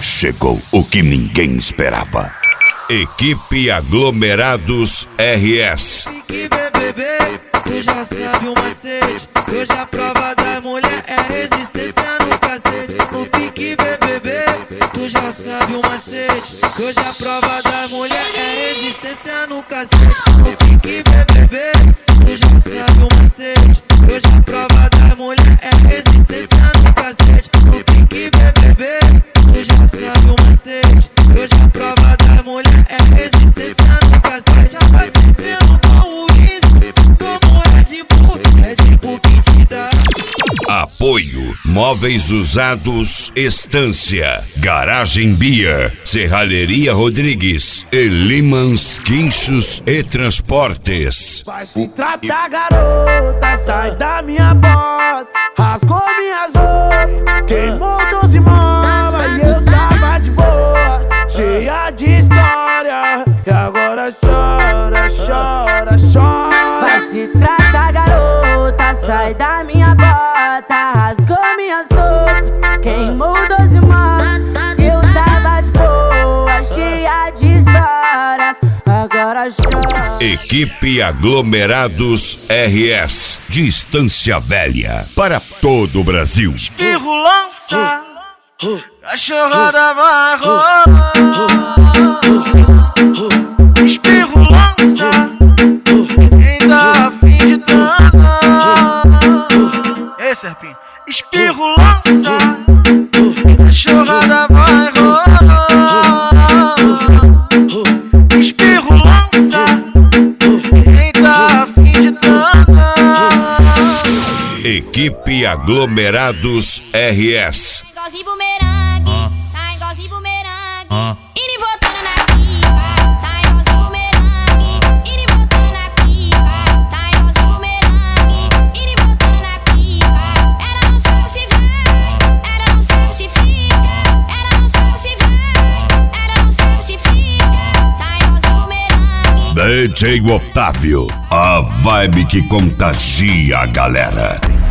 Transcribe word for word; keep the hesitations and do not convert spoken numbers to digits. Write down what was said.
chegou o que ninguém esperava. Equipe Aglomerados R S. Fique bebê, tu já sabe o macete. Hoje a prova da mulher é resistência no cacete. No pique bebê, tu já sabe o macete. Hoje a prova da mulher é resistência no cacete. No pique bebê, tu já sabe o macete. Hoje a prova da mulher é resistência no cacete. No pique bebê, tu já sabe o macete. Hoje a prova da mulher é resistência no cacete. Abastecendo com o uísque, como Red Bull, Red Bull que te dá. Apoio Móveis Usados Estância, Garagem Beer, Serralheria Rodrigues, Elimans Quinchos e Transportes. Vai se tratar, garota, sai da minha bota. Rasgou minhas roupas, queimou doze molas e eu tava de boa, cheia de história. E agora chora, chora, chora. Vai se tratar, garota, sai da minha bota. Rasgou minhas roupas, queimou doze molas. Eu tava de boa, cheia de histórias. Agora chora. Equipe Aglomerados R S, de Estância Velha, para todo o Brasil. Espirro lança, cachorrada vai rolar. Espirro lança, quem dá a fim de transar. Ei, Serpinho. Espirro lança, cachorrada vai rolar. Espirro lança, quem dá a fim de transar. Equipe Aglomerados R S. Igualzinho bumerangue, tá igualzinho bumerangue. Indo e voltando na pipa, tá igualzinho bumerangue. Indo e voltando na pipa, tá igualzinho bumerangue. Indo e voltando na pipa. Ela não sabe se vai, ela não sabe se fica. Ela não sabe se vai, ela não sabe se fica. Tá igualzinho bumerangue. D J Otávio, a vibe que contagia a galera.